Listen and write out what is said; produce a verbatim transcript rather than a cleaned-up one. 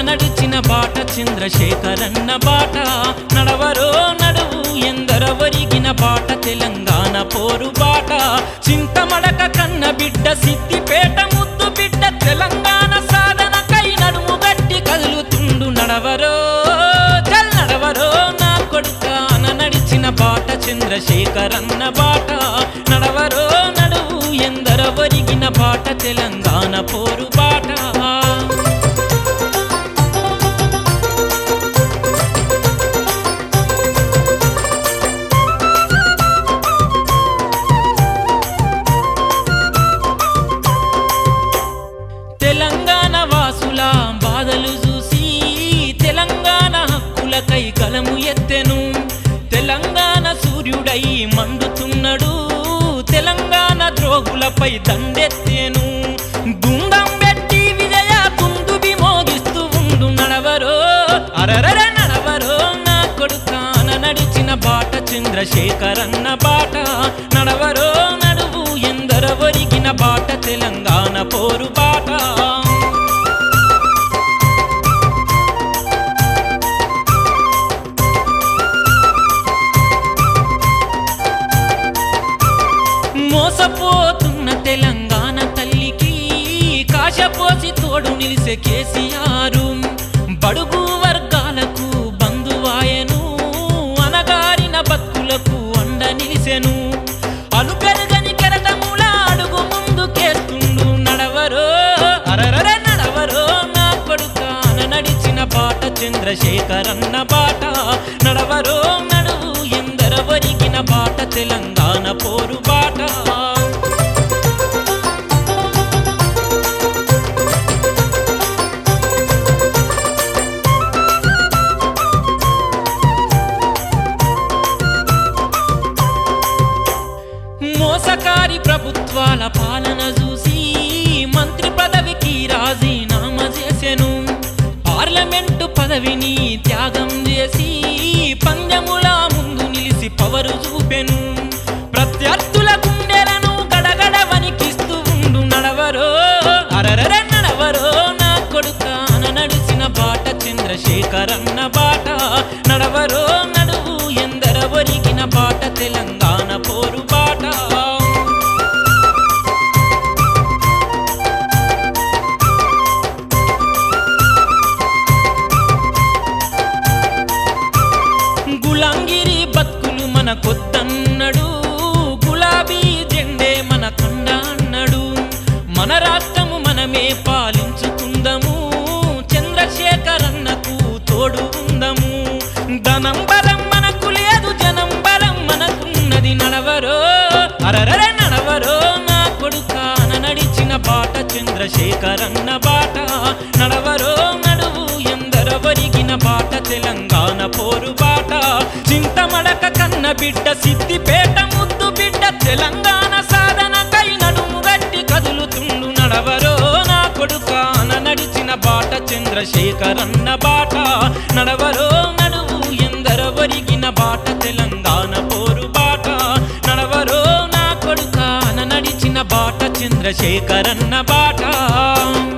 నడిచిన బాట చంద్రశేఖరన్న బాట నడవరో నడువు ఎందరవరిగిన బాట తెలంగాణ పోరు బాట చింతమడక కన్న బిడ్డ సిద్దిపేట ముద్దు బిడ్డ తెలంగాణ సాధనకై నడుము గట్టి కదులుతుండు నడవరో చల్ నడవరో నా కొడుకాన నడిచిన బాట చంద్రశేఖరన్న బాట నడవరో నడువు ఎందరవరిగిన బాట తెలంగాణ పోరు బాట తెలంగాణ వాసుల బాధలు చూసి తెలంగాణ హక్కులకై కలము ఎత్తెను తెలంగాణ సూర్యుడై మండుతున్నాడు తెలంగాణ ద్రోగులపై దండెత్తెను గుండం పెట్టి విజయ తుందుబి మోగిస్తూ ఉండు నడవరో అరరర నడవరో నా కొడుకాన నడిచిన బాట చంద్రశేఖరన్న బాట నడవరో నడువు ఎందరవరిగిన బాట తెలంగాణ పోరు బాట మోసపోతున్న తెలంగాణ తల్లికి కాశపోసి తోడు నిలిసే కేసీఆర్ బడుగు వర్గాలకు బంధువాయను అనగారిన బతుకులకు అండ నిలిసెను అలు పెరగని కెరటముల అడుగు ముందుకేస్తుండు నడవరో అరరర నడవరో నా కొడుకాన నడిచిన బాట చంద్రశేఖరన్న బాట నడవరో నడువు ఎందరవరిగిన బాట తెలంగాణ పోరు బాట మోసకారి ప్రభుత్వాల పాలన చూసి మంత్రి పదవికి రాజీనామా చేసెను పార్లమెంటు పదవిని త్యాగం చేసి పందెముల ముందు నిలిసి పవరు చూపెను ప్రత్యర్థుల గుండెలను గడగడ వణికిస్తూ ఉండు నడవరో అరరర నడవరో నా కొడుకాన నడిచిన బాట చంద్రశేఖరన్న బాట నడవరో నడువు ఎందరవరిగిన బాట తెలంగాణ పోరు బాట గులాంగిరి బతుకులు మన కొద్దన్నాడు గులాబీ జెండే మన కండ అన్నాడు మన రాష్ట్రము మనమే పాలించుకుందాము చంద్రశేఖరన్నకు తోడు ఉందము ధనం బలం మనకు లేదు జనం బలం మనకున్నది నడవరో అరరర నడవరో నా కొడుకాన నడిచిన బాట చంద్రశేఖరన్న బాట నడవరో నడువు ఎందరవరిగిన బాట తెలంగాణ పోరు బాట చింతమడక కన్న బిడ్డ సిద్దిపేట ముద్దు బిడ్డ తెలంగాణ సాధనకై నడుము గట్టి కదులుతుండు నడవరో నా కొడుకాన నడిచిన బాట చంద్రశేఖరన్న బాట నడవరో నడువు ఎందరవరిగిన బాట తెలంగాణ పోరు బాట నడవరో నా కొడుకాన నడిచిన బాట చంద్రశేఖరన్న బాట